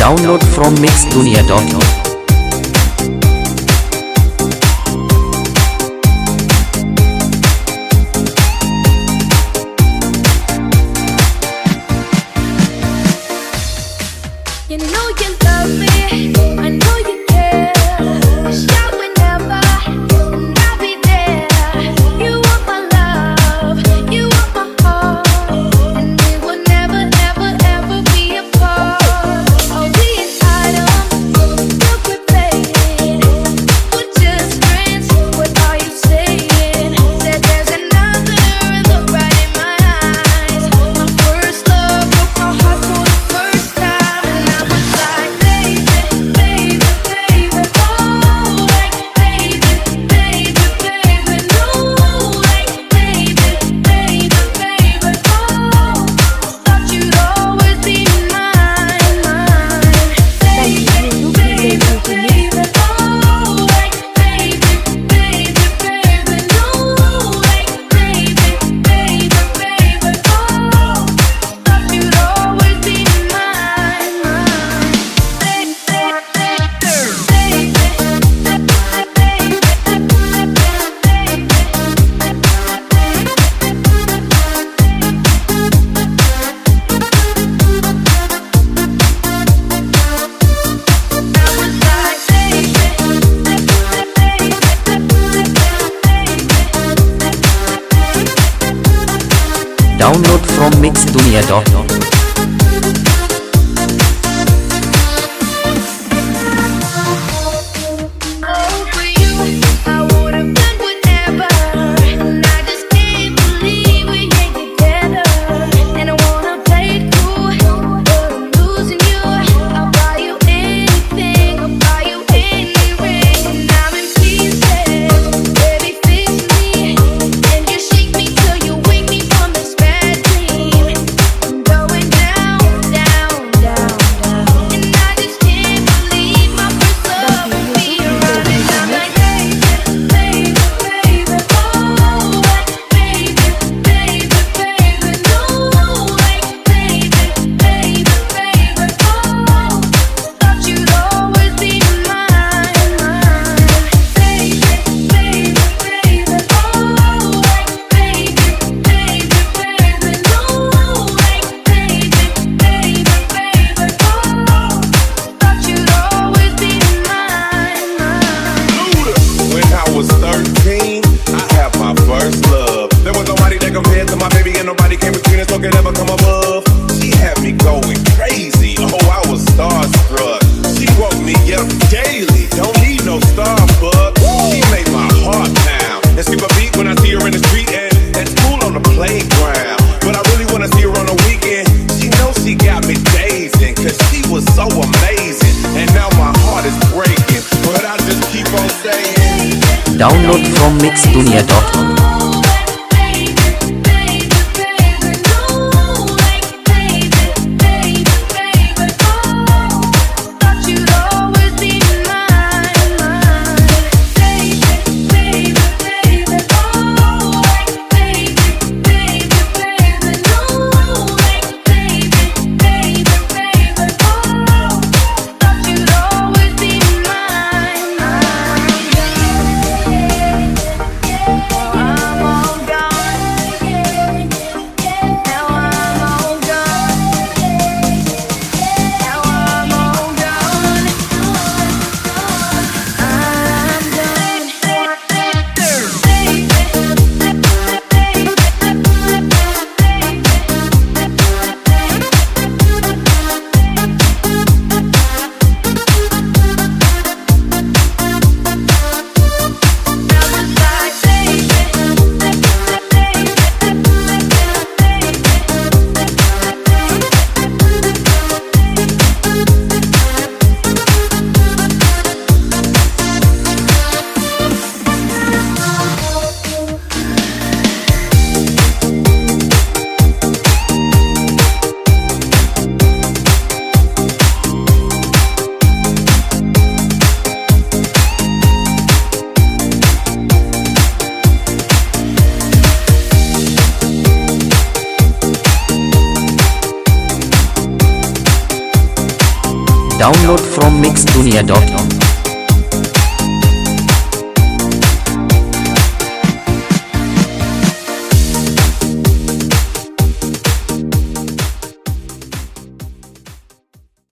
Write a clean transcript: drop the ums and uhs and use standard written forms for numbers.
Download from mixdunia.com. You know you love me, I know you care. Shout whenever, and I'll be there. You want my love, you want my heart, and we will never, ever, ever be apart. Are we an item? Look, we're playing. We're just friends, what are you saying? Said there's another look right in my eyes. My first love broke my heart for the first time, and I was like, baby, baby, baby, oh, like, baby, baby, baby, no, like, baby, baby, baby, oh, thought you'd always be mine, baby, baby, baby, oh, like, baby, baby, baby, no, like, baby, baby, baby, oh, thought you'd always be Download from mixdunia.com. For you, I would've done whatever, and I just can't believe we ain't together. And I wanna play it cool, but I'm losing you. I'll buy you anything, I'll buy you any ring, and I'm in pieces. Baby, fix me, and you shake me till you wake me from this bad dream. I'm going down, down, down, down, and I just can't believe my first love would be around. And I'm like, baby, baby, baby, oh, like, baby, baby, baby, no, like, baby, baby, baby, oh, thought you'd always be mine, baby, baby, baby, oh, like, baby, baby, baby, no, like, baby, baby, baby, oh, thought you'd always be mine. When I was 13, I had my first love. There was nobody that compared to my baby, and nobody came between us, no could ever come above. She had me going crazy. Oh, I was starstruck. She woke me up daily. Don't need no Starbucks. She made my heart pound and skip a beat when I see her in the street and at school on the playground. But I really wanna see her on the weekend. She knows she got me dazing, cause she was so amazing. And now my heart is breaking, but I just keep on saying, Download from mixdunia.com. Oh, Download from mixdunia.com.